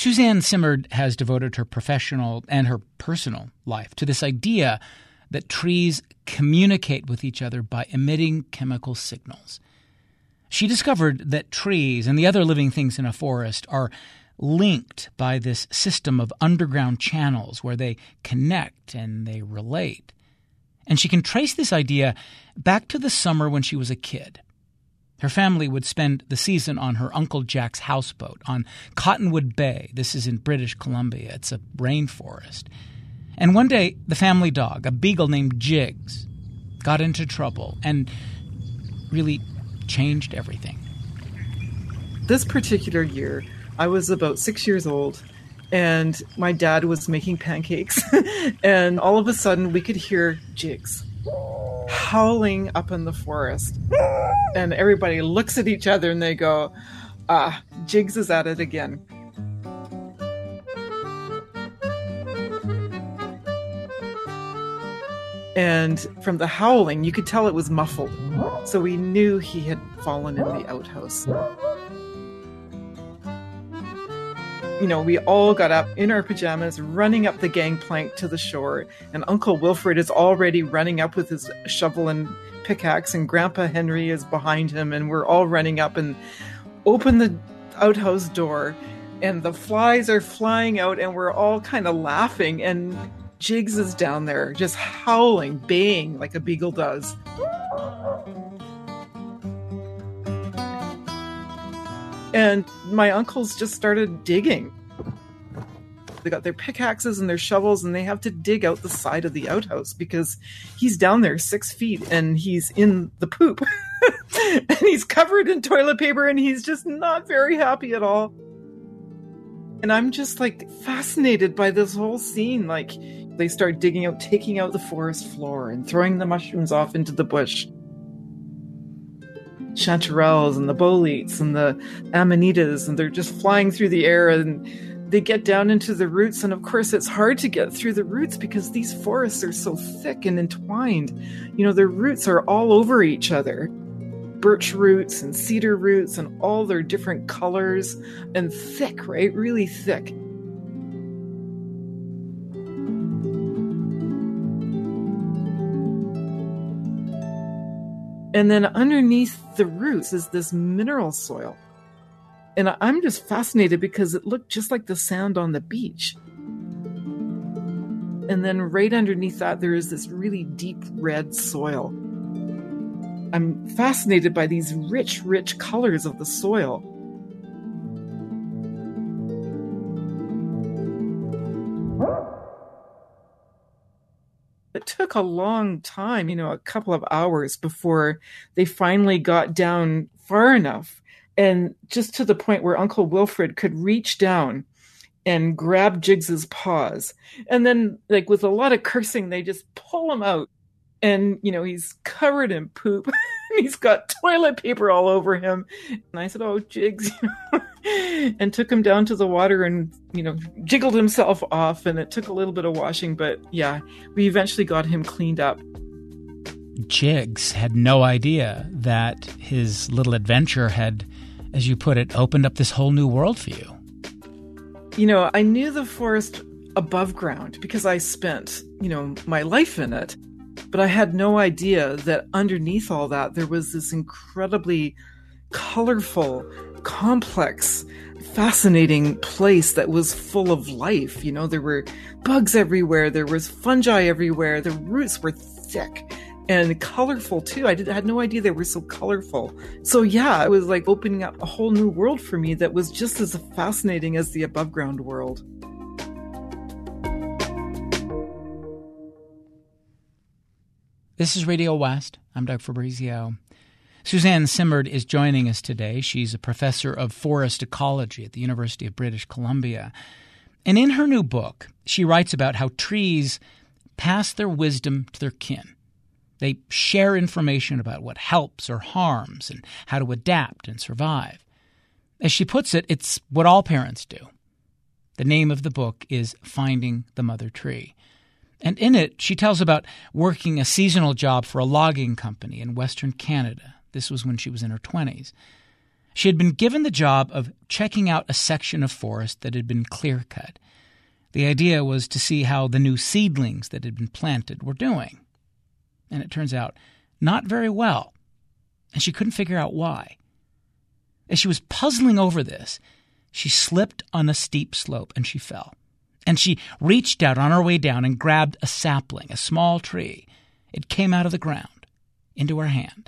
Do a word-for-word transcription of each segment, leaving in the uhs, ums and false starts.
Suzanne Simard has devoted her professional and her personal life to this idea that trees communicate with each other by emitting chemical signals. She discovered that trees and the other living things in a forest are linked by this system of underground channels where they connect and they relate. And she can trace this idea back to the summer when she was a kid. Her family would spend the season on her Uncle Jack's houseboat on Cottonwood Bay. This is in British Columbia. It's a rainforest. And one day, the family dog, a beagle named Jigs, got into trouble and really changed everything. This particular year, I was about six years old, and my dad was making pancakes, and all of a sudden we could hear Jigs howling up in the forest. And everybody looks at each other and they go, ah, Jigs is at it again. And from the howling, you could tell it was muffled. So we knew he had fallen in the outhouse. You know, we all got up in our pajamas, running up the gangplank to the shore. And Uncle Wilfred is already running up with his shovel and pickaxe, and Grandpa Henry is behind him. And we're all running up and open the outhouse door. And the flies are flying out, and we're all kind of laughing. And Jigs is down there just howling, baying like a beagle does. And my uncles just started digging. They got their pickaxes and their shovels, and they have to dig out the side of the outhouse because he's down there six feet and he's in the poop. And he's covered in toilet paper, and he's just not very happy at all. And I'm just like fascinated by this whole scene. Like, they start digging out, taking out the forest floor and throwing the mushrooms off into the bush. Chanterelles and the boletes and the amanitas, and they're just flying through the air, and they get down into the roots. And of course, it's hard to get through the roots because these forests are so thick and entwined. You know, their roots are all over each other. Birch roots and cedar roots and all their different colors, and thick, right? Really thick. And then underneath the roots is this mineral soil. And I'm just fascinated because it looked just like the sand on the beach. And then right underneath that, there is this really deep red soil. I'm fascinated by these rich, rich colors of the soil. It took a long time, you know, a couple of hours before they finally got down far enough, and just to the point where Uncle Wilfred could reach down and grab Jigs's paws. And then, like, with a lot of cursing, they just pull him out. And, you know, he's covered in poop. He's got toilet paper all over him. And I said, oh, Jigs, you know, and took him down to the water and, you know, jiggled himself off. And it took a little bit of washing. But yeah, we eventually got him cleaned up. Jigs had no idea that his little adventure had, as you put it, opened up this whole new world for you. You know, I knew the forest above ground because I spent, you know, my life in it. But I had no idea that underneath all that, there was this incredibly colorful, complex, fascinating place that was full of life. You know, there were bugs everywhere. There was fungi everywhere. The roots were thick and colorful too. I, did, I had no idea they were so colorful. So yeah, it was like opening up a whole new world for me that was just as fascinating as the above ground world. This is Radio West. I'm Doug Fabrizio. Suzanne Simard is joining us today. She's a professor of forest ecology at the University of British Columbia. And in her new book, she writes about how trees pass their wisdom to their kin. They share information about what helps or harms and how to adapt and survive. As she puts it, it's what all parents do. The name of the book is Finding the Mother Tree. And in it, she tells about working a seasonal job for a logging company in Western Canada. This was when she was in her twenties. She had been given the job of checking out a section of forest that had been clear-cut. The idea was to see how the new seedlings that had been planted were doing. And it turns out, not very well. And she couldn't figure out why. As she was puzzling over this, she slipped on a steep slope and she fell. And she reached out on her way down and grabbed a sapling, a small tree. It came out of the ground into her hand.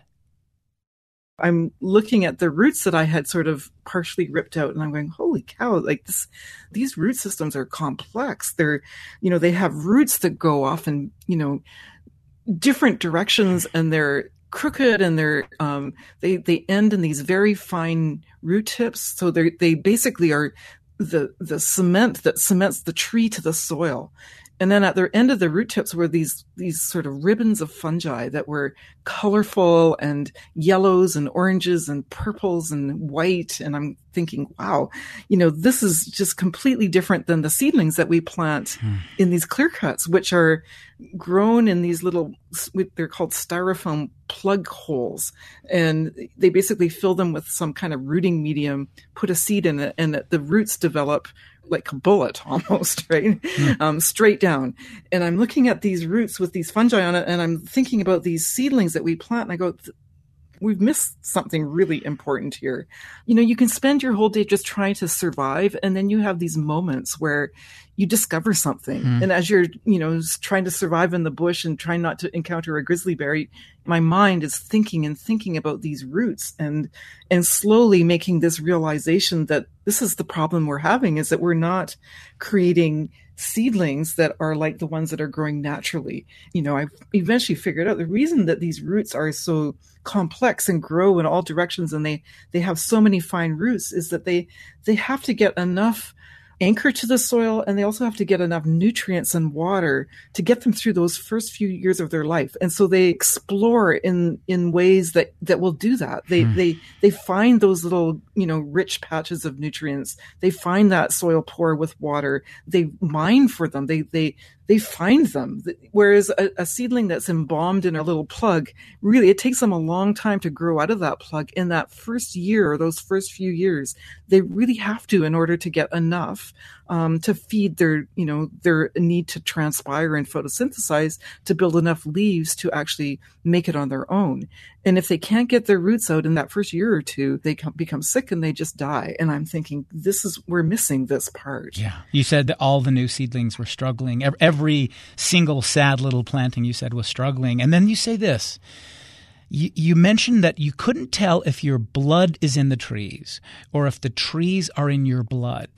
I'm looking at the roots that I had sort of partially ripped out, and I'm going, holy cow, like this, these root systems are complex. They're, you know, they have roots that go off in, you know, different directions, and they're crooked, and they're, um, they, they end in these very fine root tips. So they they basically are the, the cement that cements the tree to the soil. And then at the end of the root tips were these these sort of ribbons of fungi that were colorful and yellows and oranges and purples and white. And I'm thinking, wow, you know, this is just completely different than the seedlings that we plant hmm. in these clear cuts, which are grown in these little, they're called styrofoam plug holes. And they basically fill them with some kind of rooting medium, put a seed in it, and the roots develop like a bullet almost, right? Mm. Um, straight down. And I'm looking at these roots with these fungi on it, and I'm thinking about these seedlings that we plant, and I go, we've missed something really important here. You know, you can spend your whole day just trying to survive, and then you have these moments where you discover something. Mm. And as you're, you know, trying to survive in the bush and trying not to encounter a grizzly bear, my mind is thinking and thinking about these roots, and and slowly making this realization that this is the problem we're having, is that we're not creating seedlings that are like the ones that are growing naturally. You know, I've eventually figured out the reason that these roots are so complex and grow in all directions, and they they have so many fine roots, is that they they have to get enough anchor to the soil, and they also have to get enough nutrients and water to get them through those first few years of their life. And so they explore in in ways that that will do that. They hmm. they they find those little, you know, rich patches of nutrients. They find that soil poor with water. They mine for them. They they they find them. Whereas a, a seedling that's embalmed in a little plug, really, it takes them a long time to grow out of that plug. In that first year, or those first few years, they really have to, in order to get enough um, to feed their, you know, their need to transpire and photosynthesize, to build enough leaves to actually make it on their own. And if they can't get their roots out in that first year or two, they come, become sick and they just die. And I'm thinking, this is, we're missing this part. Yeah. You said that all the new seedlings were struggling. Every single sad little planting, you said, was struggling. And then you say this. You, you mentioned that you couldn't tell if your blood is in the trees or if the trees are in your blood.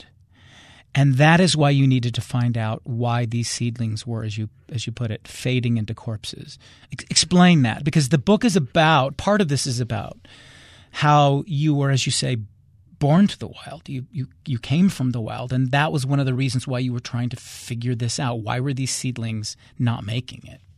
And that is why you needed to find out why these seedlings were, as you as you put it, fading into corpses. Ex- explain that, because the book is about, part of this is about how you were, as you say, born to the wild. You you you came from the wild, and that was one of the reasons why you were trying to figure this out. Why were these seedlings not making it?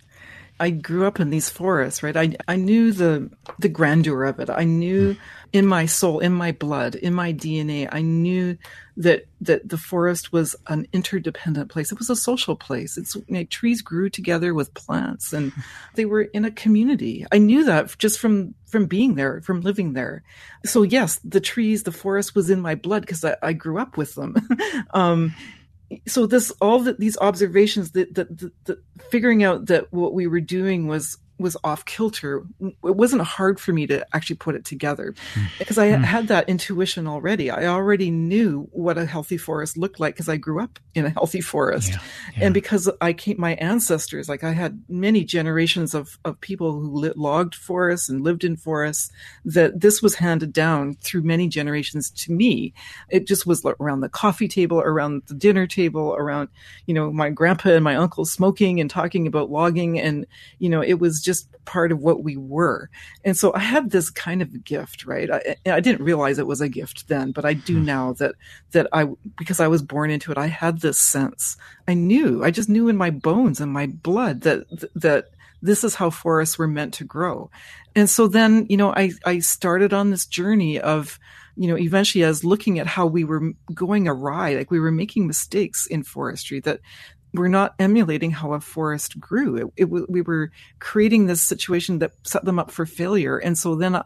I grew up in these forests, right? I I knew the the grandeur of it. I knew in my soul, in my blood, in my D N A, I knew that that the forest was an interdependent place. It was a social place. It's like trees grew together with plants, and they were in a community. I knew that just from from being there, from living there. So yes, the trees, the forest was in my blood because I, I grew up with them. um, So this, all the, these observations, that the, the, the figuring out that what we were doing was was off kilter, it wasn't hard for me to actually put it together, mm. because I mm. had that intuition already. I already knew what a healthy forest looked like because I grew up in a healthy forest, yeah, yeah. and because I came, my ancestors, like I had many generations of of people who lit, logged forests and lived in forests. That this was handed down through many generations to me. It just was around the coffee table, around the dinner table, around, you know, my grandpa and my uncle smoking and talking about logging, and you know, it was just just part of what we were. And so I had this kind of gift, right? I, I didn't realize it was a gift then, but I do now that, that I, because I was born into it, I had this sense. I knew, I just knew in my bones and my blood that, that this is how forests were meant to grow. And so then, you know, I, I started on this journey of, you know, eventually as looking at how we were going awry, like we were making mistakes in forestry, that we're not emulating how a forest grew. It, it, we were creating this situation that set them up for failure. And so then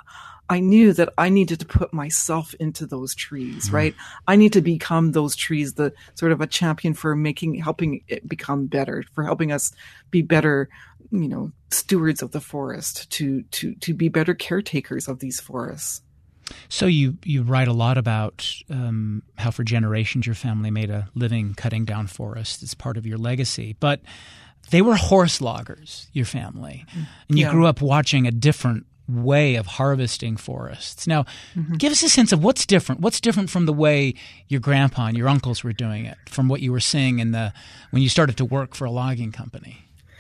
I knew that I needed to put myself into those trees, mm-hmm. right? I need to become those trees, the sort of a champion for making, helping it become better, for helping us be better, you know, stewards of the forest, to, to, to be better caretakers of these forests. So you, you write a lot about um, how for generations your family made a living cutting down forests as part of your legacy. But they were horse loggers, your family. And you yeah. grew up watching a different way of harvesting forests. Now, mm-hmm. give us a sense of what's different. What's different from the way your grandpa and your uncles were doing it, from what you were seeing in the when you started to work for a logging company?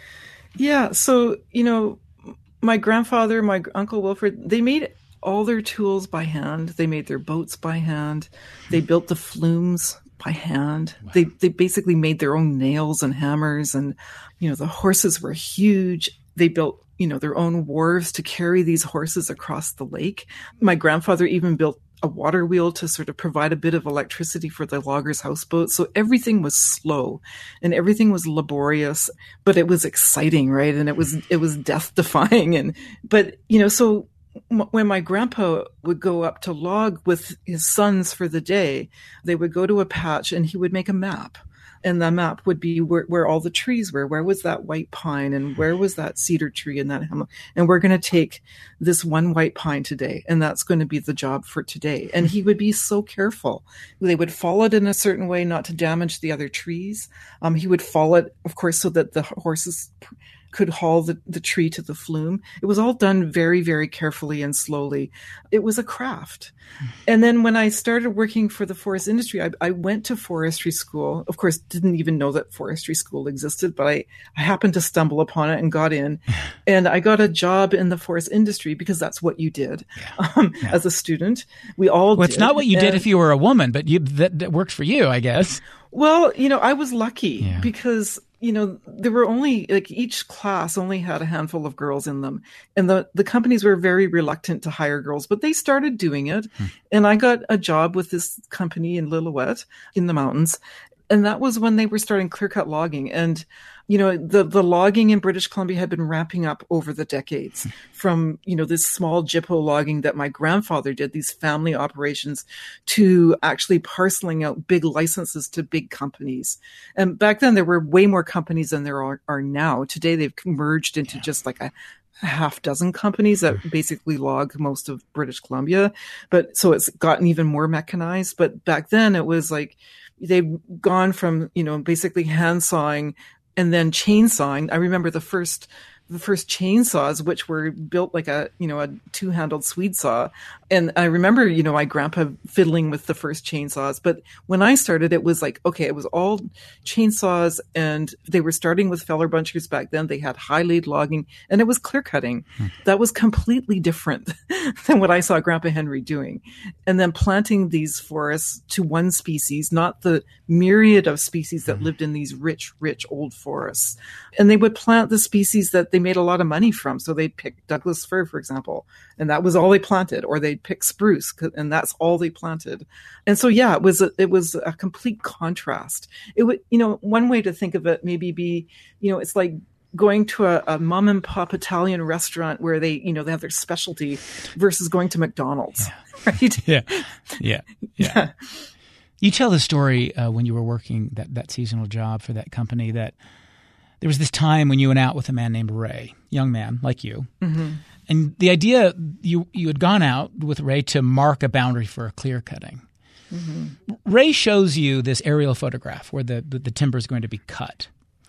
Yeah. So, you know, my grandfather, my uncle Wilfred, they made all their tools by hand. They made their boats by hand. They built the flumes by hand. Wow. They they basically made their own nails and hammers, and you know the horses were huge. They built you know their own wharves to carry these horses across the lake. My grandfather even built a water wheel to sort of provide a bit of electricity for the loggers' houseboat. So everything was slow and everything was laborious, but it was exciting, right? And it was it was death defying. And but you know so. When my grandpa would go up to log with his sons for the day, they would go to a patch and he would make a map. And the map would be where, where all the trees were. Where was that white pine and where was that cedar tree and that hemlock? And we're going to take this one white pine today, and that's going to be the job for today. And he would be so careful. They would fall it in a certain way not to damage the other trees. Um, he would fall it, of course, so that the horses could haul the, the tree to the flume. It was all done very, very carefully and slowly. It was a craft. And then when I started working for the forest industry, I, I went to forestry school. Of course, didn't even know that forestry school existed, but I, I happened to stumble upon it and got in. And I got a job in the forest industry because that's what you did yeah. Um, yeah. as a student. We all well, did. It's not what you and, did if you were a woman, but you, that, that worked for you, I guess. Well, you know, I was lucky yeah. because you know, there were only, like, each class only had a handful of girls in them. And the, the companies were very reluctant to hire girls, but they started doing it. Hmm. And I got a job with this company in Lillooet in the mountains. And that was when they were starting clear-cut logging. And, you know, the, the logging in British Columbia had been ramping up over the decades from, you know, this small Jippo logging that my grandfather did, these family operations, to actually parceling out big licenses to big companies. And back then there were way more companies than there are, are now. Today they've merged into yeah. just like a a half dozen companies that basically log most of British Columbia. But so it's gotten even more mechanized. But back then it was like, they've gone from, you know, basically hand sawing and then chainsawing. I remember the first, the first chainsaws, which were built like a, you know, a two-handled Swede saw. And I remember, you know, my grandpa fiddling with the first chainsaws. But when I started, it was like, okay, it was all chainsaws, and they were starting with feller bunchers back then. They had high lead logging, and it was clear cutting. Hmm. That was completely different than what I saw Grandpa Henry doing. And then planting these forests to one species, not the myriad of species that hmm. lived in these rich, rich old forests. And they would plant the species that they made a lot of money from. So they'd pick Douglas fir, for example, and that was all they planted, or they'd pick spruce, and that's all they planted. And so, yeah, it was a, it was a complete contrast. It would, you know, one way to think of it maybe be, you know, it's like going to a, a mom and pop Italian restaurant where they, you know, they have their specialty versus going to McDonald's, yeah. right? Yeah, yeah, yeah. yeah. You tell the story uh, when you were working that, that seasonal job for that company that there was this time when you went out with a man named Ray, young man like you. Mm-hmm. And the idea, you you had gone out with Ray to mark a boundary for a clear cutting. Mm-hmm. Ray shows you this aerial photograph where the, the, the timber is going to be cut.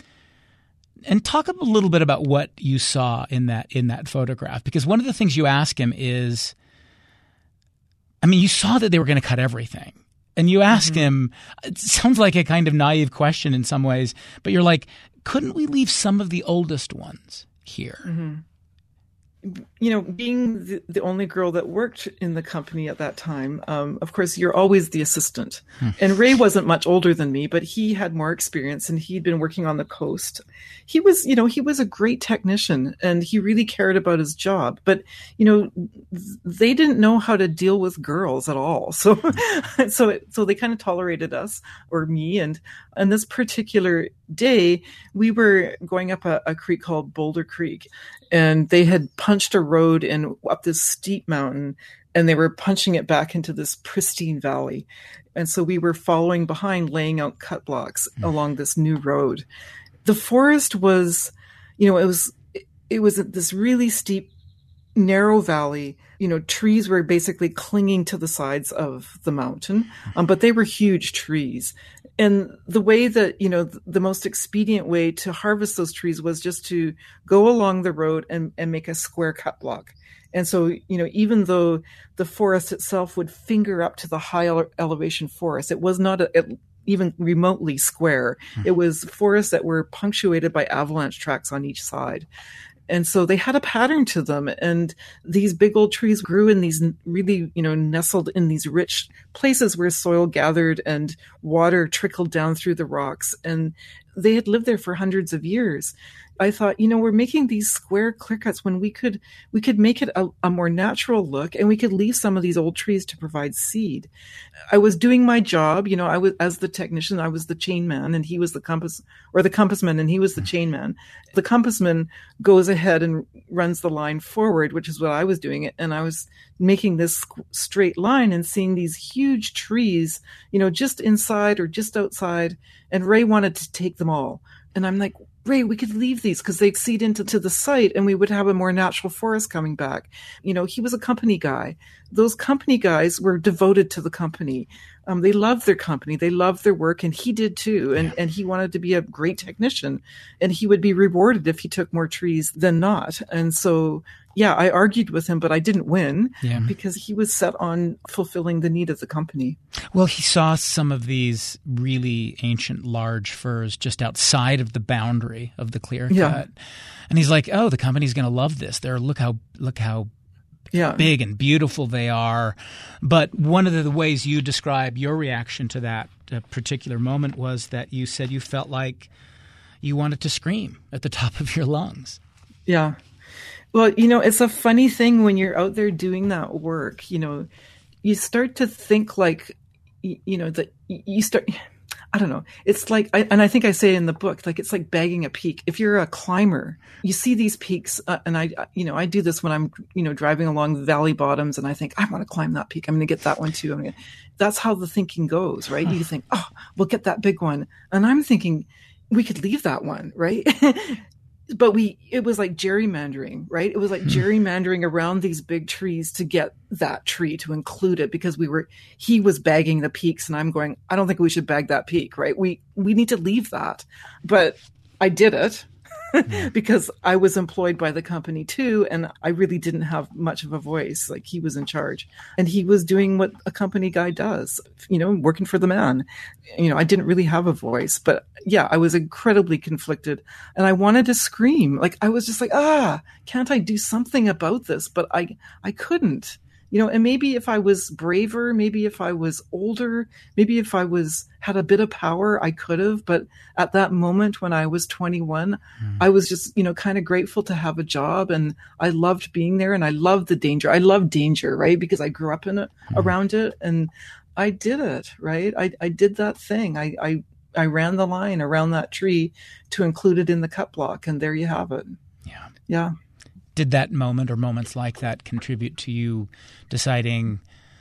And talk a little bit about what you saw in that in that photograph. Because one of the things you ask him is, I mean, you saw that they were going to cut everything. And you ask mm-hmm. him, it sounds like a kind of naive question in some ways, but you're like, couldn't we leave some of the oldest ones here? Mm-hmm. You know, being the, the only girl that worked in the company at that time, um, of course, you're always the assistant. Hmm. And Ray wasn't much older than me, but he had more experience, and he'd been working on the coast. He was, you know, he was a great technician, and he really cared about his job. But, you know, they didn't know how to deal with girls at all. So, hmm. so, it, so they kind of tolerated us, or me. And on this particular day, we were going up a, a creek called Boulder Creek, and they had punched a road and up this steep mountain, and they were punching it back into this pristine valley. And so we were following behind, laying out cut blocks mm. along this new road. The forest was, you know, it was, it was this really steep, narrow valley. You know, trees were basically clinging to the sides of the mountain, um, but they were huge trees. And the way that, you know, the most expedient way to harvest those trees was just to go along the road and, and make a square cut block. And so, you know, even though the forest itself would finger up to the high ele- elevation forest, it was not a, it, even remotely square. Mm-hmm. It was forests that were punctuated by avalanche tracks on each side. And so they had a pattern to them. And these big old trees grew in these really, you know, nestled in these rich places where soil gathered and water trickled down through the rocks. And they had lived there for hundreds of years. I thought, you know, we're making these square clear cuts when we could, we could make it a, a more natural look, and we could leave some of these old trees to provide seed. I was doing my job, you know, I was, as the technician, I was the chain man and he was the compass, or the compass man and he was the chain man. The compass man goes ahead and runs the line forward, which is what I was doing. And I was making this straight line and seeing these huge trees, you know, just inside or just outside. And Ray wanted to take them all. And I'm like, Ray, we could leave these because they seed into to the site and we would have a more natural forest coming back. You know, he was a company guy. Those company guys were devoted to the company. Um, they loved their company. They loved their work, and he did too. And, and he wanted to be a great technician, and he would be rewarded if he took more trees than not. And so, yeah, I argued with him, but I didn't win yeah. because he was set on fulfilling the need of the company. Well, he saw some of these really ancient large firs just outside of the boundary of the clear cut. Yeah. And he's like, oh, the company's going to love this. They're, look how, look how yeah. big and beautiful they are. But one of the ways you describe your reaction to that uh, particular moment was that you said you felt like you wanted to scream at the top of your lungs. Yeah. Well, you know, it's a funny thing when you're out there doing that work, you know, you start to think like, you know, that you start, I don't know. It's like, I, and I think I say in the book, like, it's like bagging a peak. If you're a climber, you see these peaks, uh, and I, you know, I do this when I'm, you know, driving along the valley bottoms, and I think, I want to climb that peak. I'm going to get that one too. I'm gonna, that's how the thinking goes, right? You think, oh, we'll get that big one. And I'm thinking, we could leave that one, right? But we, it was like gerrymandering, right? It was like gerrymandering around these big trees to get that tree to include it, because we were, he was bagging the peaks and I'm going, I don't think we should bag that peak, right? We, we need to leave that. But I did it because I was employed by the company too. And I really didn't have much of a voice. Like, he was in charge and he was doing what a company guy does, you know, working for the man. You know, I didn't really have a voice, but yeah, I was incredibly conflicted and I wanted to scream. Like, I was just like, ah, can't I do something about this? But I, I couldn't, you know, and maybe if I was braver, maybe if I was older, maybe if I was, had a bit of power, I could have. But at that moment when I was twenty-one, mm. I was just, you know, kind of grateful to have a job, and I loved being there, and I loved the danger. I love danger, right? Because I grew up in it, mm. around it, and I did it, right? I, I did that thing. I, I, I ran the line around that tree to include it in the cut block, and there you have it. Yeah. Yeah. Did that moment or moments like that contribute to you deciding,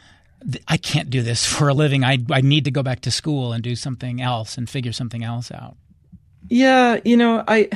I can't do this for a living. I I need to go back to school and do something else and figure something else out? Yeah, you know, I.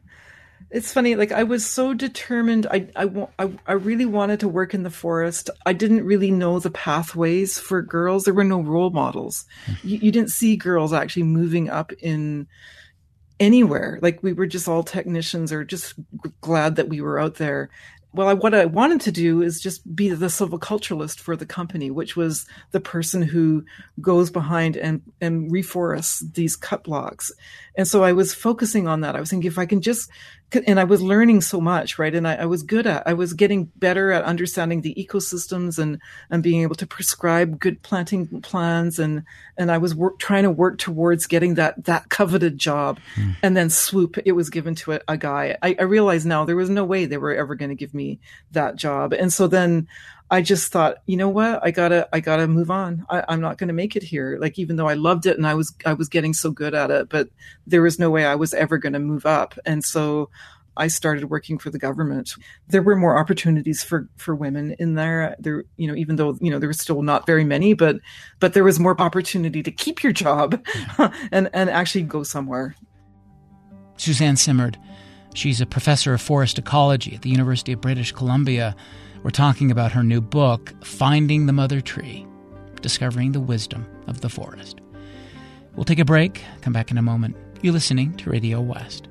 It's funny. Like, I was so determined. I I I, I really wanted to work in the forest. I didn't really know the pathways for girls. There were no role models. Mm-hmm. You, you didn't see girls actually moving up in anywhere. Like, we were just all technicians, or just g- glad that we were out there. Well, I, what I wanted to do is just be the silviculturalist for the company, which was the person who goes behind and, and reforests these cut blocks. And so I was focusing on that. I was thinking, if I can just, and I was learning so much, right? And I, I was good at, I was getting better at understanding the ecosystems and, and being able to prescribe good planting plans. And, and I was work, trying to work towards getting that, that coveted job. Mm. And then swoop, it was given to a, a guy. I, I realize now there was no way they were ever going to give me that job. And so then I just thought, you know what, I gotta, I gotta move on. I, I'm not going to make it here. Like, even though I loved it and I was, I was getting so good at it, but there was no way I was ever going to move up. And so I started working for the government, there were more opportunities for, for women in there. There, you know, even though, you know, there were still not very many, but, but there was more opportunity to keep your job and, and actually go somewhere. Suzanne Simard, she's a professor of forest ecology at the University of British Columbia. We're talking about her new book, Finding the Mother Tree, Discovering the Wisdom of the Forest. We'll take a break, come back in a moment. You're listening to Radio West.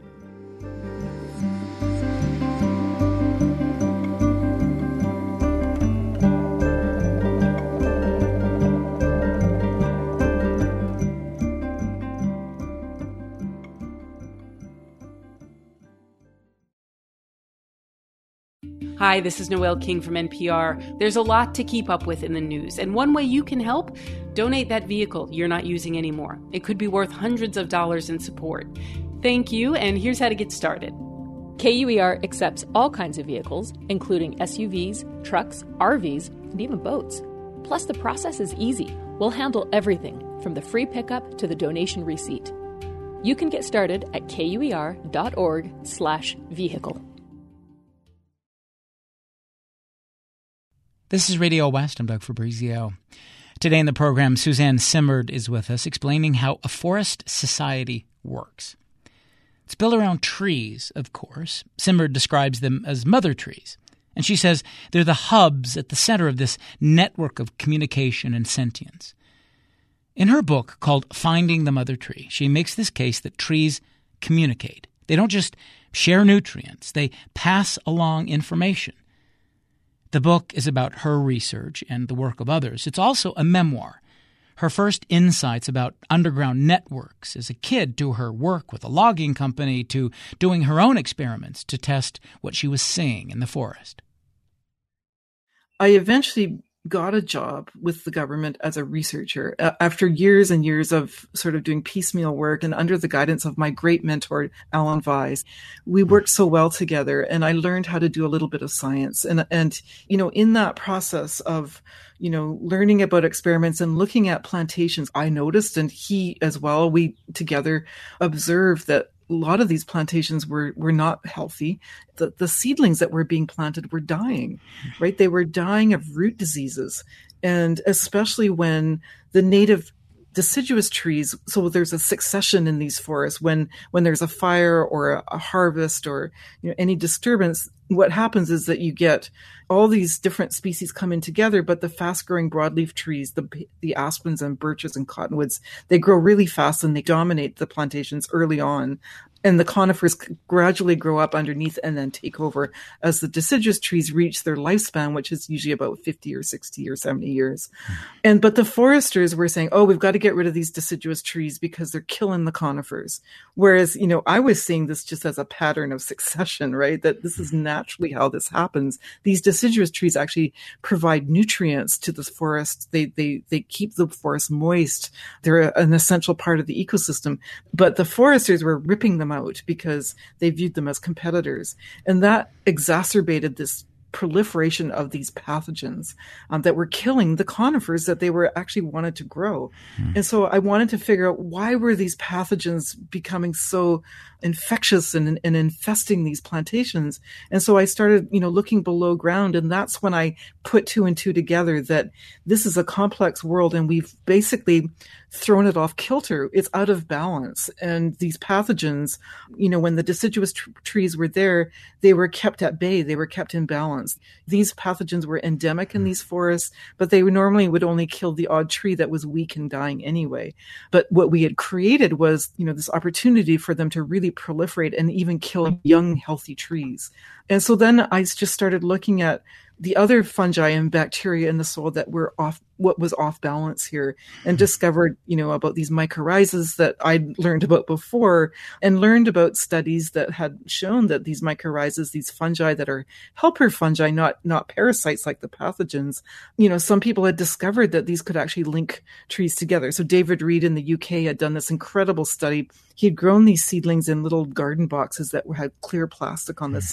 Hi, this is Noelle King from N P R. There's a lot to keep up with in the news, and one way you can help, donate that vehicle you're not using anymore. It could be worth hundreds of dollars in support. Thank you, and here's how to get started. K U E R accepts all kinds of vehicles, including S U Vs, trucks, R Vs, and even boats. Plus, the process is easy. We'll handle everything, from the free pickup to the donation receipt. You can get started at kuer.org slash vehicle. This is Radio West. I'm Doug Fabrizio. Today in the program, Suzanne Simard is with us explaining how a forest society works. It's built around trees, of course. Simard describes them as mother trees. And she says they're the hubs at the center of this network of communication and sentience. In her book called Finding the Mother Tree, she makes this case that trees communicate. They don't just share nutrients. They pass along information. The book is about her research and the work of others. It's also a memoir. Her first insights about underground networks as a kid, to her work with a logging company, to doing her own experiments to test what she was seeing in the forest. I eventually got a job with the government as a researcher after years and years of sort of doing piecemeal work and under the guidance of my great mentor, Alan Weiss. We worked so well together, and I learned how to do a little bit of science. And, and, you know, in that process of, you know, learning about experiments and looking at plantations, I noticed, and he as well, we together observed that a lot of these plantations were, were not healthy. The, the seedlings that were being planted were dying, right? They were dying of root diseases. And especially when the native deciduous trees, so there's a succession in these forests. When, when there's a fire or a, a harvest or, you know, any disturbance, what happens is that you get all these different species coming together, but the fast-growing broadleaf trees, the the aspens and birches and cottonwoods, they grow really fast and they dominate the plantations early on. And the conifers gradually grow up underneath and then take over as the deciduous trees reach their lifespan, which is usually about fifty or sixty or seventy years. Mm. And but the foresters were saying, oh, we've got to get rid of these deciduous trees because they're killing the conifers. Whereas, you know, I was seeing this just as a pattern of succession, right? That this is naturally how this happens. These deciduous trees actually provide nutrients to the forest. They they they keep the forest moist. They're an essential part of the ecosystem. But the foresters were ripping them out because they viewed them as competitors. And that exacerbated this proliferation of these pathogens um, that were killing the conifers that they were actually wanted to grow. Hmm. And so I wanted to figure out, why were these pathogens becoming so infectious and, and infesting these plantations? And so I started, you know, looking below ground. And that's when I put two and two together, that this is a complex world and we've basically thrown it off kilter. It's out of balance. And these pathogens, you know, when the deciduous tr- trees were there, they were kept at bay. They were kept in balance. These pathogens were endemic in these forests, but they normally would only kill the odd tree that was weak and dying anyway. But what we had created was, you know, this opportunity for them to really proliferate and even kill young, healthy trees. And so then I just started looking at the other fungi and bacteria in the soil that were off, what was off balance here, and discovered, you know, about these mycorrhizas that I'd learned about before, and learned about studies that had shown that these mycorrhizas, these fungi that are helper fungi, not, not parasites like the pathogens, you know, some people had discovered that these could actually link trees together. So David Reed in the U K had done this incredible study. He had grown these seedlings in little garden boxes that had clear plastic on the sides.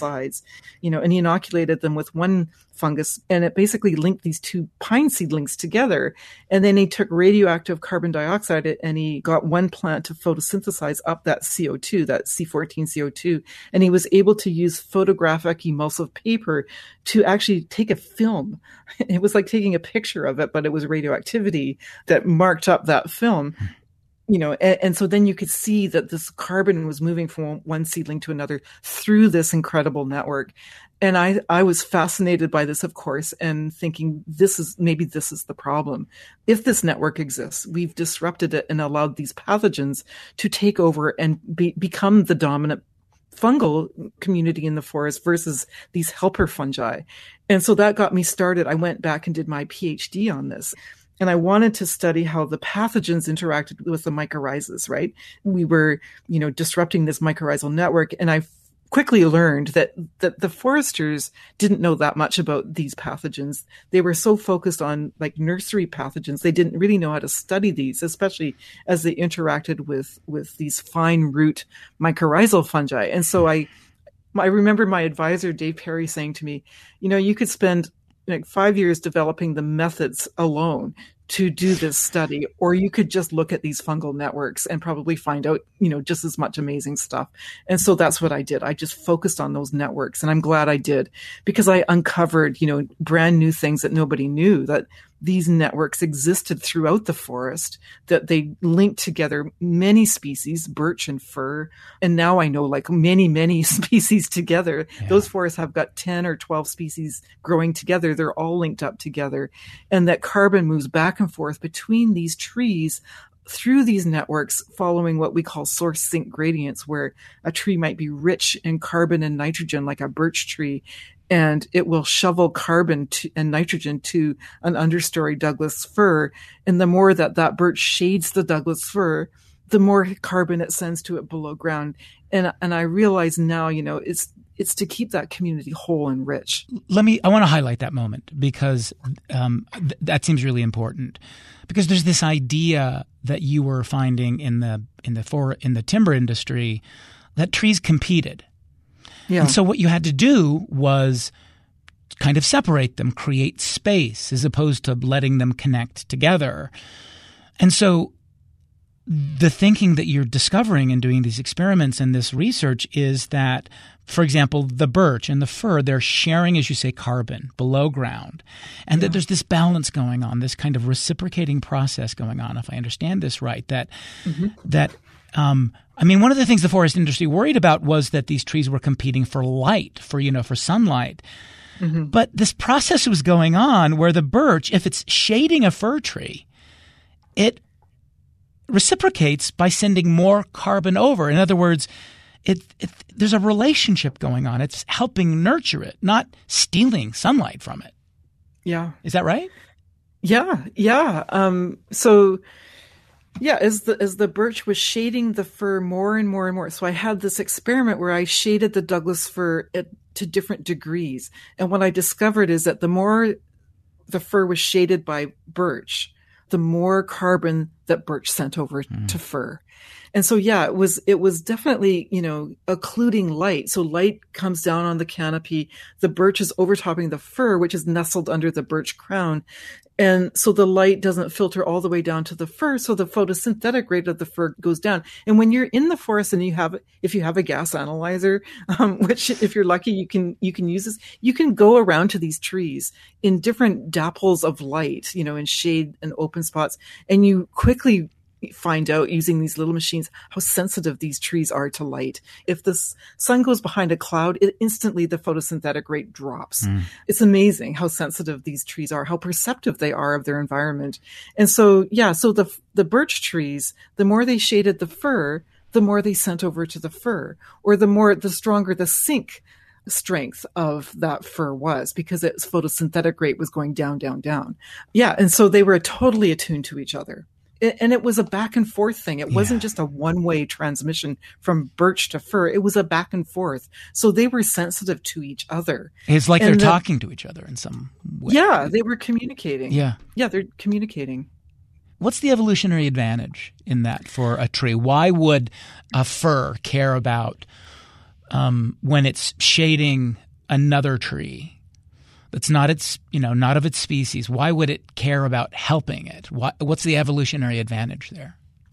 you know, and he inoculated them with one fungus, and it basically linked these two pine seedlings together. And then he took radioactive carbon dioxide and he got one plant to photosynthesize up that C O two, that C fourteen C O two. And he was able to use photographic emulsive paper to actually take a film. It was like taking a picture of it, but it was radioactivity that marked up that film. You know, and, and so then you could see that this carbon was moving from one seedling to another through this incredible network. And I, I was fascinated by this, of course, and thinking this is, maybe this is the problem. If this network exists, we've disrupted it and allowed these pathogens to take over and be, become the dominant fungal community in the forest versus these helper fungi. And so that got me started. I went back and did my PhD on this. And I wanted to study how the pathogens interacted with the mycorrhizas, right? We were, you know, disrupting this mycorrhizal network. And I quickly learned that, that the foresters didn't know that much about these pathogens. They were so focused on like nursery pathogens. They didn't really know how to study these, especially as they interacted with, with these fine root mycorrhizal fungi. And so I, I remember my advisor, Dave Perry, saying to me, you know, you could spend like five years developing the methods alone to do this study, or you could just look at these fungal networks and probably find out, you know, just as much amazing stuff. And so that's what I did. I just focused on those networks, and I'm glad I did, because I uncovered, you know, brand new things that nobody knew, that these networks existed throughout the forest, that they linked together many species, birch and fir. And now I know like many, many species together. Yeah. Those forests have got ten or twelve species growing together. They're all linked up together. And that carbon moves back and forth between these trees through these networks, following what we call source sink gradients, where a tree might be rich in carbon and nitrogen, like a birch tree, and it will shovel carbon to, and nitrogen to an understory Douglas fir. And the more that that birch shades the Douglas fir, the more carbon it sends to it below ground. And and I realize now, you know, it's it's to keep that community whole and rich. Let me, I want to highlight that moment, because um, th- that seems really important. Because there's this idea that you were finding in the in the for in the timber industry that trees competed. Yeah. And so what you had to do was kind of separate them, create space, as opposed to letting them connect together. And so the thinking that you're discovering in doing these experiments and this research is that, for example, the birch and the fir, they're sharing, as you say, carbon below ground, and yeah. that there's this balance going on, this kind of reciprocating process going on, if I understand this right, that mm-hmm. that um, I mean, one of the things the forest industry worried about was that these trees were competing for light, for, you know, for sunlight. Mm-hmm. But this process was going on where the birch, if it's shading a fir tree, it reciprocates by sending more carbon over. In other words, it, it there's a relationship going on. It's helping nurture it, not stealing sunlight from it. Yeah. Is that right? Yeah. Yeah. Um, so yeah, as the, as the birch was shading the fir more and more and more. So I had this experiment where I shaded the Douglas fir at, to different degrees. And what I discovered is that the more the fir was shaded by birch, the more carbon that birch sent over mm. to fir. And so, yeah, it was, it was definitely, you know, occluding light. So light comes down on the canopy. The birch is overtopping the fir, which is nestled under the birch crown. And so the light doesn't filter all the way down to the fir. So the photosynthetic rate of the fir goes down. And when you're in the forest and you have, if you have a gas analyzer, um, which if you're lucky, you can, you can use this, you can go around to these trees in different dapples of light, you know, in shade and open spots. And you quickly find out using these little machines how sensitive these trees are to light. If the sun goes behind a cloud, it instantly the photosynthetic rate drops. Mm. It's amazing how sensitive these trees are, how perceptive they are of their environment. And so, yeah, so the the birch trees, the more they shaded the fir, the more they sent over to the fir, or the more, the stronger the sink strength of that fir was, because its photosynthetic rate was going down, down, down. Yeah, and so they were totally attuned to each other. And it was a back and forth thing. It yeah. wasn't just a one-way transmission from birch to fir. It was a back and forth. So they were sensitive to each other. It's like and they're the, talking to each other in some way. Yeah, they were communicating. Yeah. Yeah, they're communicating. What's the evolutionary advantage in that for a tree? Why would a fir care about um, when it's shading another tree that's not its, you know, not of its species? Why would it care about helping it? What, what's the evolutionary advantage there?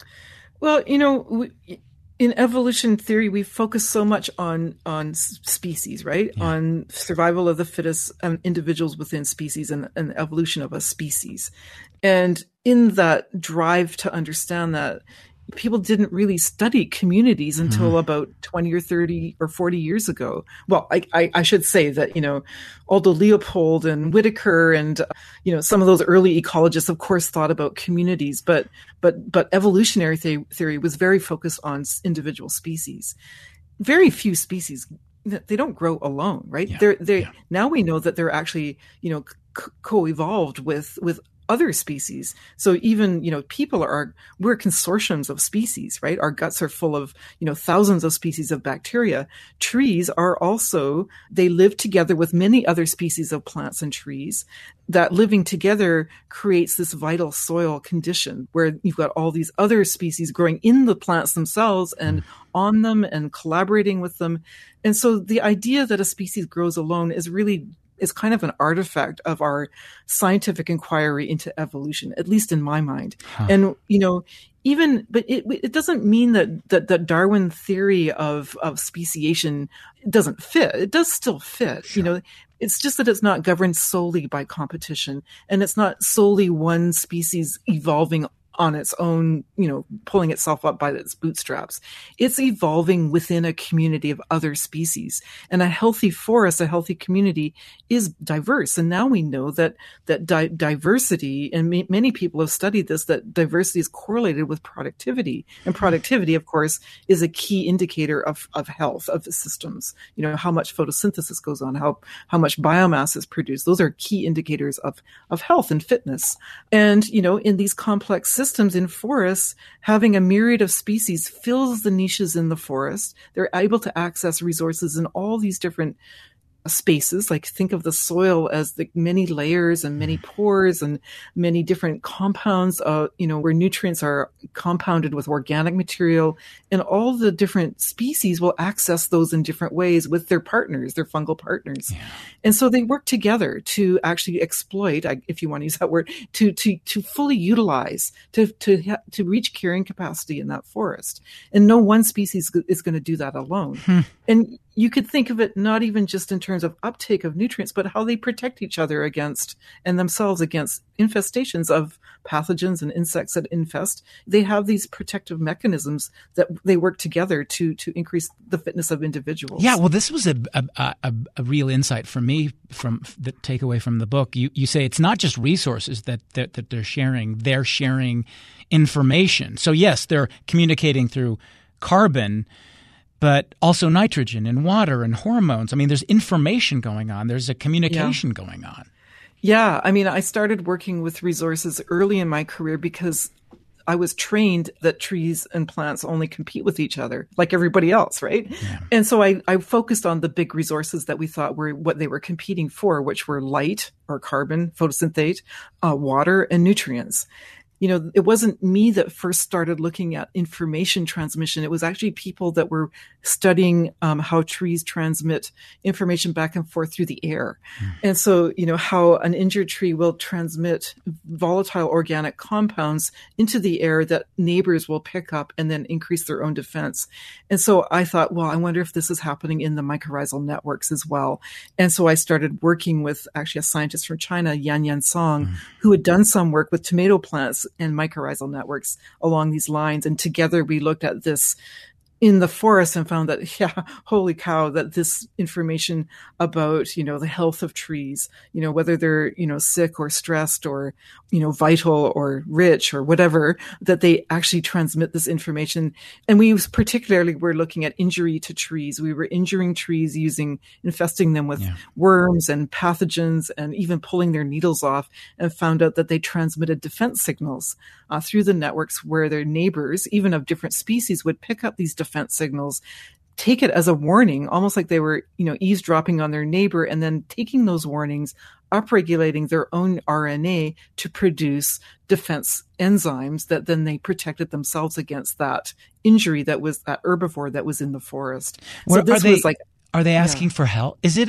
Well, you know, we, in evolution theory, we focus so much on on species, right? Yeah. On survival of the fittest, um, individuals within species, and, and the evolution of a species. And in that drive to understand that, people didn't really study communities until mm. about twenty or thirty or forty years ago. Well, I, I, I should say that, you know, Aldo Leopold and Whitaker and, uh, you know, some of those early ecologists, of course, thought about communities, but, but, but evolutionary th- theory was very focused on individual species. Very few species, they don't grow alone, right? Yeah. They're, they, yeah. Now we know that they're actually, you know, co- co-evolved with, with other species. So even, you know, people are, we're consortiums of species, right? Our guts are full of, you know, thousands of species of bacteria. Trees are also, they live together with many other species of plants and trees. That living together creates this vital soil condition where you've got all these other species growing in the plants themselves and on them and collaborating with them. And so the idea that a species grows alone is really is kind of an artifact of our scientific inquiry into evolution, at least in my mind. Huh. And, you know, even, but it it doesn't mean that, that, that Darwin theory of, of speciation doesn't fit. It does still fit, sure. You know, it's just that it's not governed solely by competition, and it's not solely one species evolving on its own, you know, pulling itself up by its bootstraps. It's evolving within a community of other species. And a healthy forest, a healthy community is diverse. And now we know that, that di- diversity, and ma- many people have studied this, that diversity is correlated with productivity. And productivity, of course, is a key indicator of, of health of the systems. You know, how much photosynthesis goes on, how, how much biomass is produced. Those are key indicators of, of health and fitness. And, you know, in these complex systems, Systems in forests, having a myriad of species fills the niches in the forest. They're able to access resources in all these different spaces. Like, think of the soil as the many layers and many pores and many different compounds, uh, you know, where nutrients are compounded with organic material, and all the different species will access those in different ways with their partners, their fungal partners. Yeah. And so they work together to actually exploit, if you want to use that word, to, to, to fully utilize, to, to, to reach carrying capacity in that forest. And no one species is going to do that alone. Hmm. And you could think of it not even just in terms of uptake of nutrients, but how they protect each other against, and themselves against, infestations of pathogens and insects that infest. They have these protective mechanisms that they work together to to increase the fitness of individuals. Yeah, well, this was a a, a, a real insight for me from the takeaway from the book. You you say it's not just resources that, that that they're sharing; they're sharing information. So yes, they're communicating through carbon, but also nitrogen and water and hormones. I mean, there's information going on. There's a communication yeah. going on. Yeah. I mean, I started working with resources early in my career because I was trained that trees and plants only compete with each other like everybody else, right? Yeah. And so I, I focused on the big resources that we thought were what they were competing for, which were light or carbon, photosynthate, uh, water, and nutrients. You know, it wasn't me that first started looking at information transmission. It was actually people that were studying um, how trees transmit information back and forth through the air. Mm. And so, you know, how an injured tree will transmit volatile organic compounds into the air that neighbors will pick up and then increase their own defense. And so I thought, well, I wonder if this is happening in the mycorrhizal networks as well. And so I started working with actually a scientist from China, Yan Yan Song, mm. who had done some work with tomato plants and mycorrhizal networks along these lines. And together we looked at this in the forest and found that, yeah, holy cow, that this information about, you know, the health of trees, you know, whether they're, you know, sick or stressed or, you know, vital or rich or whatever, that they actually transmit this information. And we particularly were looking at injury to trees. We were injuring trees using, infesting them with yeah. worms and pathogens and even pulling their needles off, and found out that they transmitted defense signals uh, through the networks where their neighbors, even of different species, would pick up these defense signals, take it as a warning, almost like they were, you know, eavesdropping on their neighbor, and then taking those warnings, upregulating their own R N A to produce defense enzymes that then they protected themselves against that injury that was that herbivore that was in the forest. Well, so this are they, was like, are they asking yeah. for help? Is it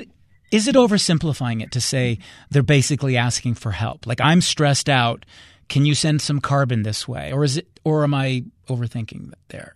Is it oversimplifying it to say they're basically asking for help? Like, I'm stressed out. Can you send some carbon this way? Or is it, or am I overthinking it there?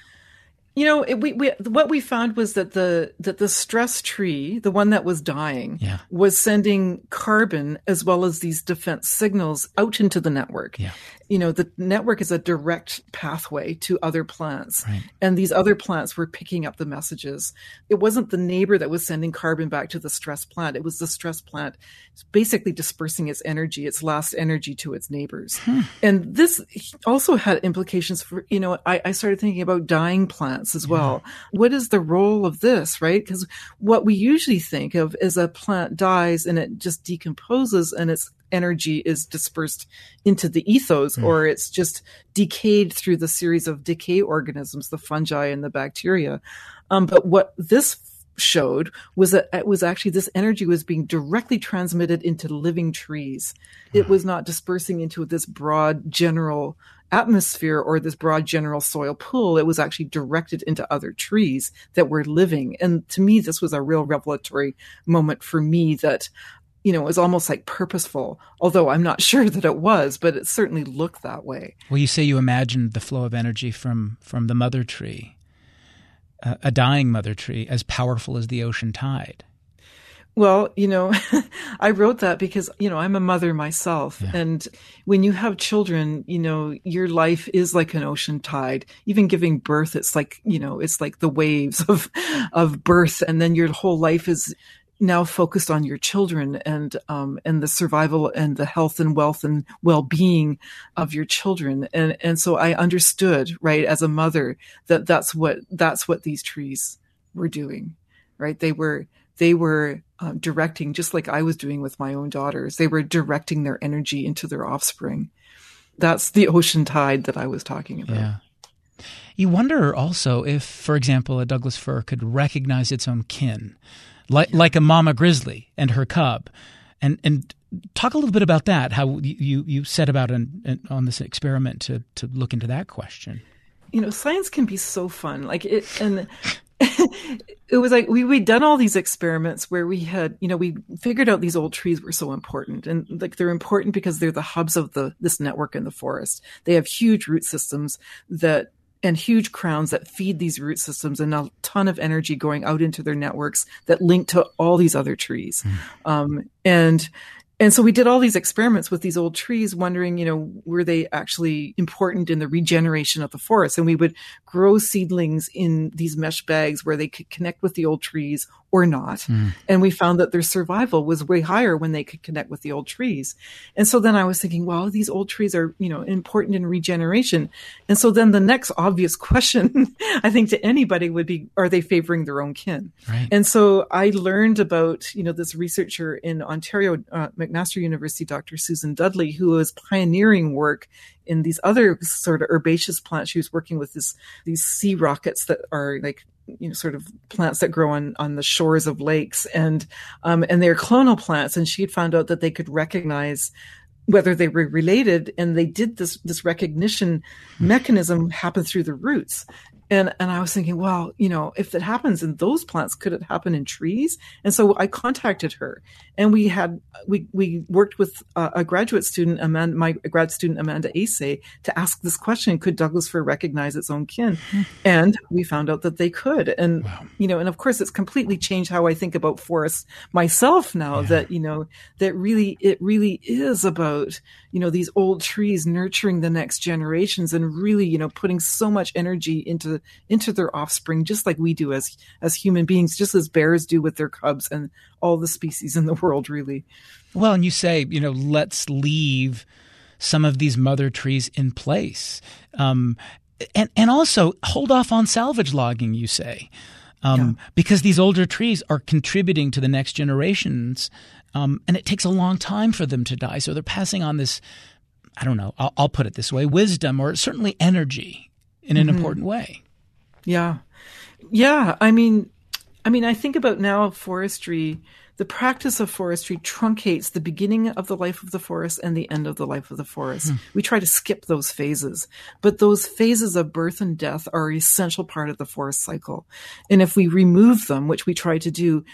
You know, it, we, we what we found was that the that the stress tree, the one that was dying, yeah. was sending carbon as well as these defense signals out into the network. Yeah. You know, the network is a direct pathway to other plants. Right. And these other plants were picking up the messages. It wasn't the neighbor that was sending carbon back to the stress plant. It was the stress plant basically dispersing its energy, its last energy to its neighbors. Hmm. And this also had implications for, you know, I, I started thinking about dying plants as well. Yeah. What is the role of this, right? Because what we usually think of is a plant dies and it just decomposes and its energy is dispersed into the ethos, mm. or it's just decayed through the series of decay organisms, the fungi and the bacteria. Um, but what this showed was that it was actually this energy was being directly transmitted into living trees. Mm. It was not dispersing into this broad general atmosphere or this broad general soil pool. It was actually directed into other trees that were living. And to me, this was a real revelatory moment for me that, you know, it was almost like purposeful, although I'm not sure that it was, but it certainly looked that way. Well, you say you imagined the flow of energy from, from the mother tree, uh, a dying mother tree, as powerful as the ocean tide. Well, you know, I wrote that because, you know, I'm a mother myself. Yeah. And when you have children, you know, your life is like an ocean tide. Even giving birth, it's like, you know, it's like the waves of, of birth. And then your whole life is now focused on your children and, um, and the survival and the health and wealth and well-being of your children. And, and so I understood, right, as a mother, that that's what, that's what these trees were doing, right? They were, they were uh, directing, just like I was doing with my own daughters, they were directing their energy into their offspring. That's the ocean tide that I was talking about. Yeah. You wonder also if, for example, a Douglas fir could recognize its own kin, like like a mama grizzly and her cub, and and talk a little bit about that. How you you set about an, an, on this experiment to to look into that question. You know, science can be so fun. Like it, and it was like we we'd done all these experiments where we had, you know, we figured out these old trees were so important, and like they're important because they're the hubs of the this network in the forest. They have huge root systems that. And huge crowns that feed these root systems and a ton of energy going out into their networks that link to all these other trees. Mm. Um, and, and so we did all these experiments with these old trees, wondering, you know, were they actually important in the regeneration of the forest? And we would grow seedlings in these mesh bags where they could connect with the old trees or not. Mm. And we found that their survival was way higher when they could connect with the old trees. And so then I was thinking, well, these old trees are, you know, important in regeneration. And so then the next obvious question, I think, to anybody would be, are they favoring their own kin? Right. And so I learned about, you know, this researcher in Ontario, uh, McMaster University, Doctor Susan Dudley, who was pioneering work in these other sort of herbaceous plants. She was working with this, these sea rockets that are like, you know, sort of plants that grow on, on the shores of lakes, and, um, and they're clonal plants. And she had found out that they could recognize whether they were related. And they did this, this recognition mechanism happen through the roots. And, and I was thinking, well, you know, if that happens in those plants, could it happen in trees? And so I contacted her, and we had, we, we worked with uh, a graduate student, Amanda, my grad student, Amanda Asay, to ask this question: could Douglas fir recognize its own kin? Mm-hmm. And we found out that they could. And, wow. you know, and of course it's completely changed how I think about forests myself now. Yeah. That, you know, that really, it really is about, you know, these old trees nurturing the next generations and really, you know, putting so much energy into into their offspring, just like we do as as human beings, just as bears do with their cubs and all the species in the world, really. Well, and you say, you know, let's leave some of these mother trees in place. Um, and, and also hold off on salvage logging, you say, um, yeah. because these older trees are contributing to the next generations. Um, and it takes a long time for them to die. So they're passing on this, I don't know, I'll, I'll put it this way, wisdom or certainly energy in an mm-hmm. important way. Yeah. Yeah. I mean, I mean, I think about now forestry, the practice of forestry truncates the beginning of the life of the forest and the end of the life of the forest. Hmm. We try to skip those phases, but those phases of birth and death are an essential part of the forest cycle. And if we remove them, which we try to do,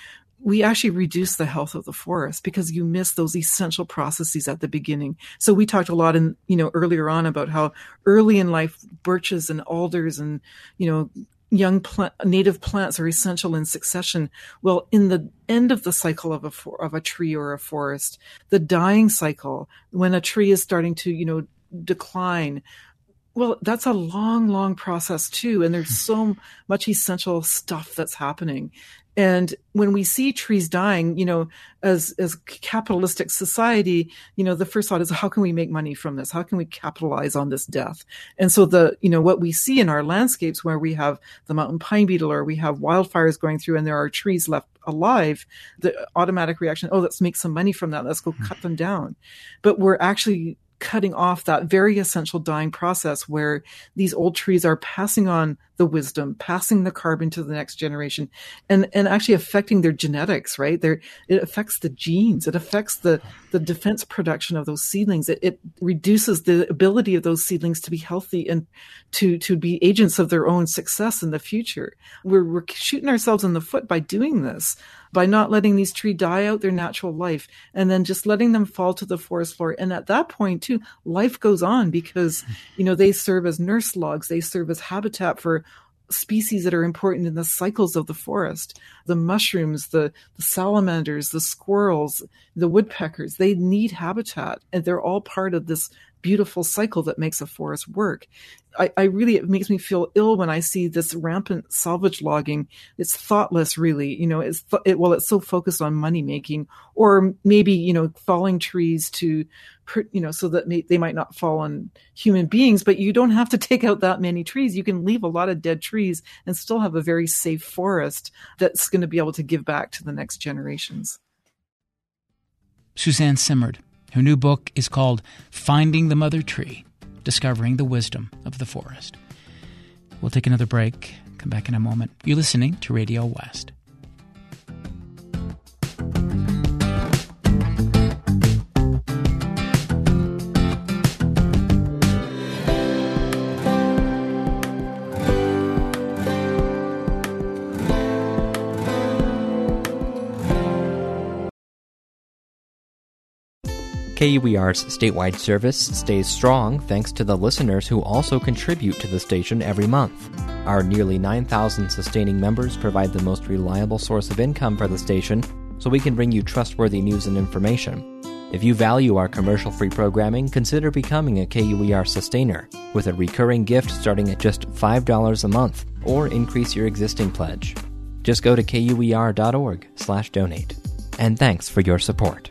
we actually reduce the health of the forest because you miss those essential processes at the beginning. So we talked a lot in, you know, earlier on about how early in life, birches and alders and, you know, young plant, native plants are essential in succession. Well, in the end of the cycle of a for, of a tree or a forest, the dying cycle, when a tree is starting to, you know, decline, well, that's a long, long process too. And there's so much essential stuff that's happening. And when we see trees dying, you know, as, as capitalistic society, you know, the first thought is, how can we make money from this? How can we capitalize on this death? And so the, you know, what we see in our landscapes where we have the mountain pine beetle or we have wildfires going through and there are trees left alive, the automatic reaction, oh, let's make some money from that. Let's go cut them down. But we're actually cutting off that very essential dying process where these old trees are passing on the wisdom, passing the carbon to the next generation, and, and actually affecting their genetics, right? They're, it affects the genes. It affects the, the defense production of those seedlings. It, it reduces the ability of those seedlings to be healthy and to, to be agents of their own success in the future. We're, we're shooting ourselves in the foot by doing this, by not letting these trees die out their natural life and then just letting them fall to the forest floor. And at that point too, life goes on because, you know, they serve as nurse logs. They serve as habitat for species that are important in the cycles of the forest. The mushrooms, the, the salamanders, the squirrels, the woodpeckers, they need habitat and they're all part of this beautiful cycle that makes a forest work. I, I really, it makes me feel ill when I see this rampant salvage logging. It's thoughtless, really. You know, it's, it, well, it's so focused on money making or maybe, you know, falling trees to, you know, so that may, they might not fall on human beings, but you don't have to take out that many trees. You can leave a lot of dead trees and still have a very safe forest that's going to be able to give back to the next generations. Suzanne Simard. Her new book is called Finding the Mother Tree, Discovering the Wisdom of the Forest. We'll take another break, come back in a moment. You're listening to Radio West. K U E R's statewide service stays strong thanks to the listeners who also contribute to the station every month. Our nearly nine thousand sustaining members provide the most reliable source of income for the station, so we can bring you trustworthy news and information. If you value our commercial-free programming, consider becoming a K U E R sustainer with a recurring gift starting at just five dollars a month, or increase your existing pledge. Just go to kuer.org slash donate. And thanks for your support.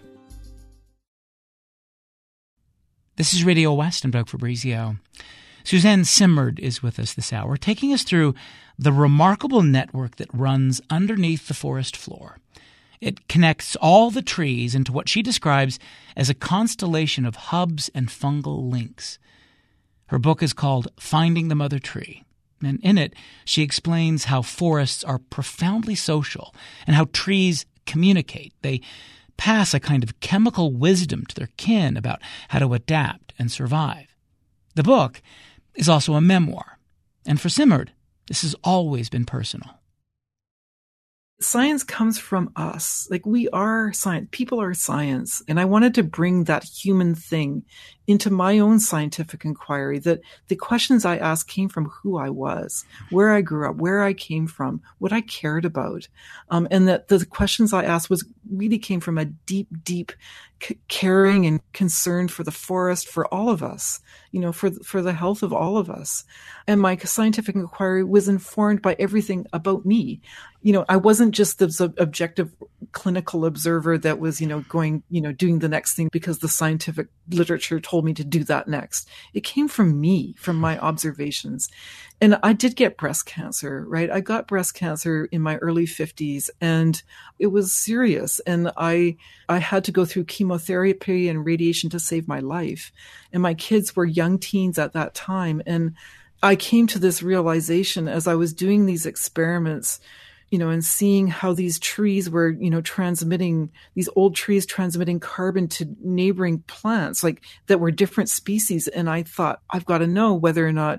This is Radio West. I'm Doug Fabrizio. Suzanne Simard is with us this hour, taking us through the remarkable network that runs underneath the forest floor. It connects all the trees into what she describes as a constellation of hubs and fungal links. Her book is called Finding the Mother Tree, and in it she explains how forests are profoundly social and how trees communicate. They pass a kind of chemical wisdom to their kin about how to adapt and survive. The book is also a memoir, and for Simard, this has always been personal. Science comes from us. Like, we are science. People are science. And I wanted to bring that human thing into my own scientific inquiry, that the questions I asked came from who I was, where I grew up, where I came from, what I cared about. Um, and that the questions I asked was really came from a deep, deep c- caring and concern for the forest, for all of us, you know, for, for the health of all of us. And my scientific inquiry was informed by everything about me. You know, I wasn't just this objective clinical observer that was, you know, going, you know, doing the next thing because the scientific literature told me to do that next. It came from me, from my observations. And I did get breast cancer, right? I got breast cancer in my early fifties, and it was serious. And I, I had to go through chemotherapy and radiation to save my life. And my kids were young teens at that time. And I came to this realization as I was doing these experiments, you know, and seeing how these trees were, you know, transmitting, these old trees transmitting carbon to neighboring plants, like that were different species. And I thought, I've got to know whether or not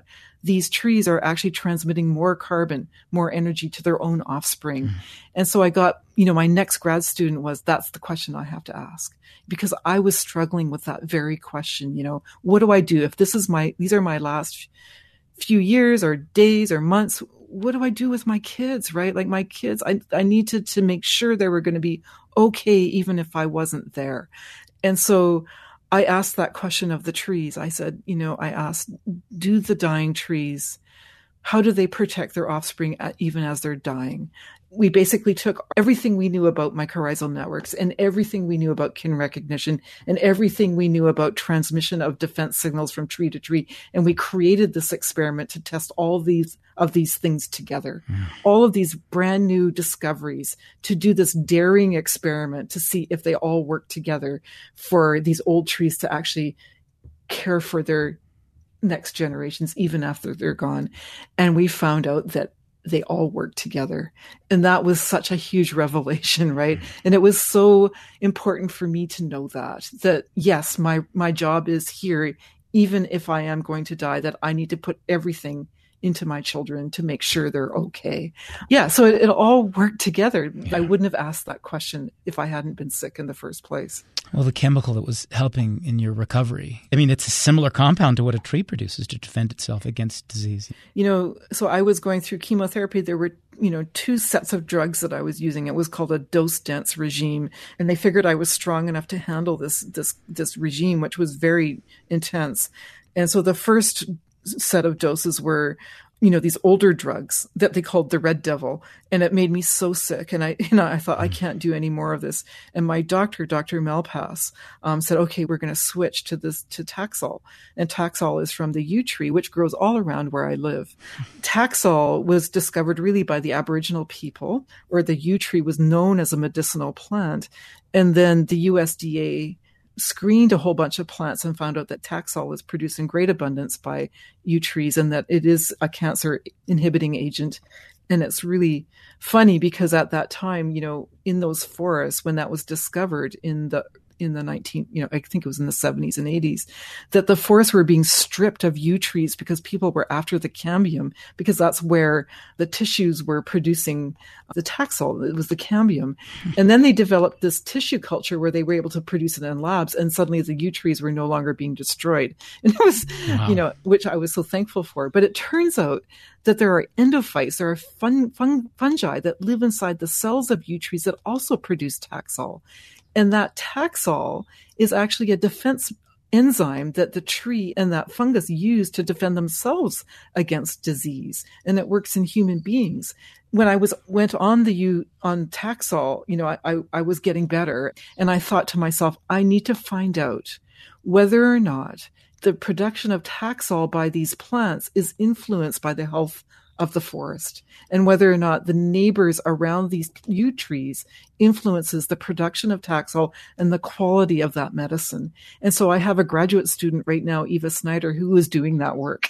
these trees are actually transmitting more carbon, more energy to their own offspring. Mm. And so I got, you know, my next grad student was, that's the question I have to ask, because I was struggling with that very question. You know, what do I do if this is my, these are my last few years or days or months? What do I do with my kids, right? Like my kids, I, I needed to make sure they were going to be okay, even if I wasn't there. And so I asked that question of the trees. I said, you know, I asked, do the dying trees, how do they protect their offspring at, even as they're dying? We basically took everything we knew about mycorrhizal networks and everything we knew about kin recognition and everything we knew about transmission of defense signals from tree to tree. And we created this experiment to test all these of these things together, mm. all of these brand new discoveries, to do this daring experiment to see if they all work together for these old trees to actually care for their next generations, even after they're gone. And we found out that they all work together. And that was such a huge revelation, right? And it was so important for me to know that, that yes, my, my job is here, even if I am going to die, that I need to put everything into my children to make sure they're okay. Yeah. So it, it all worked together. Yeah. I wouldn't have asked that question if I hadn't been sick in the first place. Well, the chemical that was helping in your recovery, I mean, it's a similar compound to what a tree produces to defend itself against disease. You know, so I was going through chemotherapy. There were, you know, two sets of drugs that I was using. It was called a dose dense regime. And they figured I was strong enough to handle this, this, this regime, which was very intense. And so the first set of doses were, you know, these older drugs that they called the Red Devil. And it made me so sick. And I, you know, I thought I can't do any more of this. And my doctor, Doctor Malpass, um, said, okay, we're going to switch to this, to Taxol. And Taxol is from the yew tree, which grows all around where I live. Taxol was discovered really by the Aboriginal people, where the yew tree was known as a medicinal plant. And then the U S D A screened a whole bunch of plants and found out that Taxol is produced in great abundance by yew trees and that it is a cancer inhibiting agent. And it's really funny because at that time, you know, in those forests, when that was discovered in the in the nineteen, you know, I think it was in the seventies and eighties, that the forests were being stripped of yew trees because people were after the cambium, because that's where the tissues were producing the Taxol. It was the cambium. And then they developed this tissue culture where they were able to produce it in labs, and suddenly the yew trees were no longer being destroyed. And it was, wow. you know, which I was so thankful for. But it turns out that there are endophytes, there are fun, fun, fungi that live inside the cells of yew trees that also produce Taxol. And that Taxol is actually a defense enzyme that the tree and that fungus use to defend themselves against disease. And it works in human beings. When I was went on the U on Taxol, you know, I, I, I was getting better. And I thought to myself, I need to find out whether or not the production of Taxol by these plants is influenced by the health of the forest, and whether or not the neighbors around these yew trees influences the production of Taxol and the quality of that medicine. And so I have a graduate student right now, Eva Snyder, who is doing that work.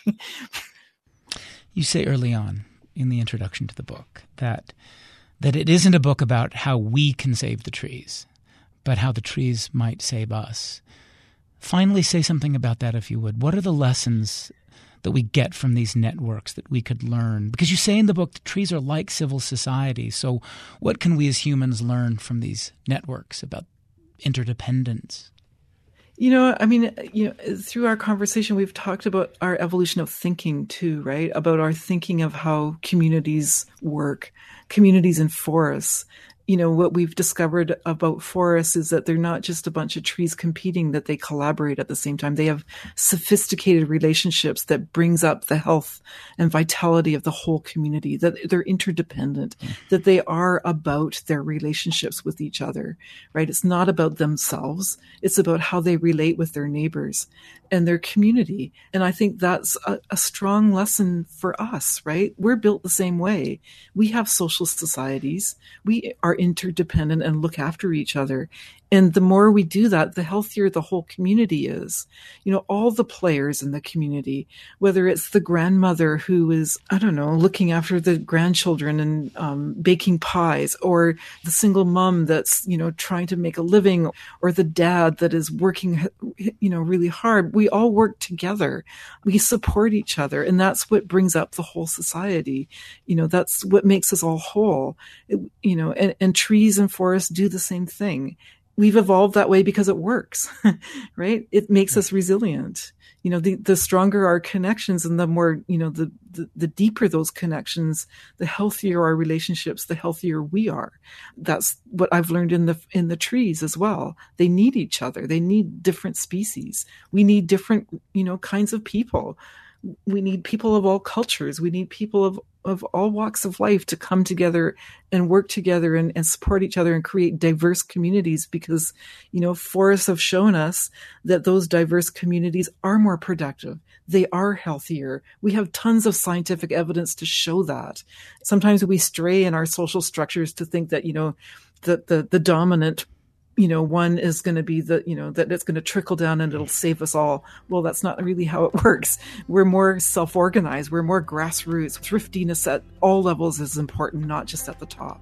You say early on in the introduction to the book that that it isn't a book about how we can save the trees, but how the trees might save us. Finally, say something about that, if you would. What are the lessons that we get from these networks that we could learn? Because you say in the book the trees are like civil society. So what can we as humans learn from these networks about interdependence? You know, I mean, you know, through our conversation, we've talked about our evolution of thinking too, right? About our thinking of how communities work, communities and forests. You know, what we've discovered about forests is that they're not just a bunch of trees competing, that they collaborate at the same time. They have sophisticated relationships that brings up the health and vitality of the whole community, that they're interdependent, mm. that they are about their relationships with each other, right? It's not about themselves. It's about how they relate with their neighbors and their community. And I think that's a, a strong lesson for us, right? We're built the same way. We have social societies. We are interdependent and look after each other. And the more we do that, the healthier the whole community is. You know, all the players in the community, whether it's the grandmother who is, I don't know, looking after the grandchildren and um, baking pies, or the single mom that's, you know, trying to make a living, or the dad that is working, you know, really hard. We all work together. We support each other. And that's what brings up the whole society. You know, that's what makes us all whole. It, you know, and, and trees and forests do the same thing. We've evolved that way because it works, right? It makes us resilient. You know, the, the stronger our connections and the more, you know, the, the, the deeper those connections, the healthier our relationships, the healthier we are. That's what I've learned in the, in the trees as well. They need each other. They need different species. We need different, you know, kinds of people. We need people of all cultures. We need people of, of all walks of life to come together and work together and, and support each other and create diverse communities, because, you know, forests have shown us that those diverse communities are more productive. They are healthier. We have tons of scientific evidence to show that. Sometimes we stray in our social structures to think that, you know, the, the, the dominant you know, one is going to be the, you know, that it's going to trickle down and it'll save us all. Well, that's not really how it works. We're more self-organized. We're more grassroots. Thriftiness at all levels is important, not just at the top.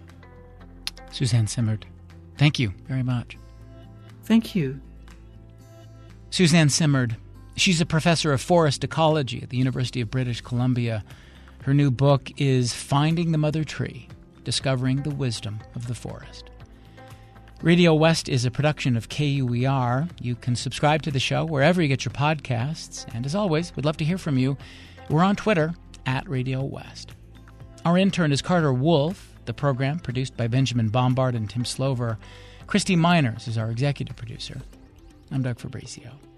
Suzanne Simard, thank you very much. Thank you. Suzanne Simard, she's a professor of forest ecology at the University of British Columbia. Her new book is Finding the Mother Tree, Discovering the Wisdom of the Forest. Radio West is a production of K U E R. You can subscribe to the show wherever you get your podcasts. And as always, we'd love to hear from you. We're on Twitter, at Radio West. Our intern is Carter Wolf. The program, produced by Benjamin Bombard and Tim Slover. Christy Miners is our executive producer. I'm Doug Fabrizio.